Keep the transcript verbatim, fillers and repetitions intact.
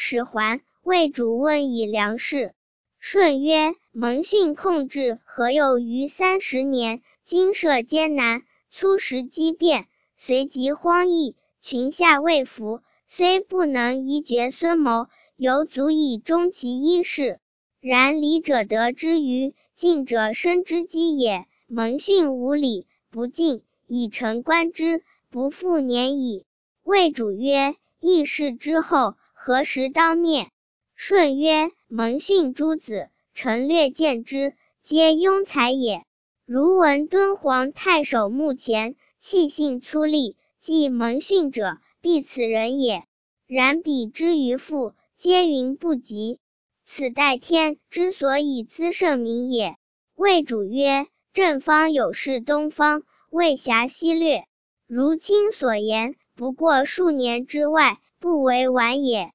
使还。魏主问以粮食。舜曰：蒙逊控制何有于三十年，经社艰难，粗食饥变，随即荒疫，群下未服，虽不能移绝孙谋，犹足以终其衣食。然礼者得之于，敬者生之基也。蒙逊无礼，不敬，以臣观之，不复年矣。魏主曰：议事之后，何时当灭？舜曰：蒙逊诸子，臣略见之，皆庸才也。如闻敦煌太守墓前，气性粗粝，即蒙逊者，必此人也。然彼之于父，皆云不及。此代天之所以资圣明也。魏主曰：正方有事东方，未暇西略。如卿所言，不过数年之外，不为晚也。